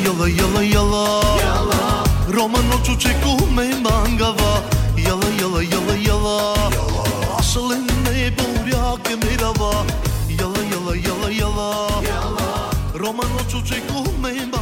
yala yala yala Romanul ce cu me mangava Yala yala yala yala Asıl ne buraya kemirava Yala yala yala yala Romanul ce cu me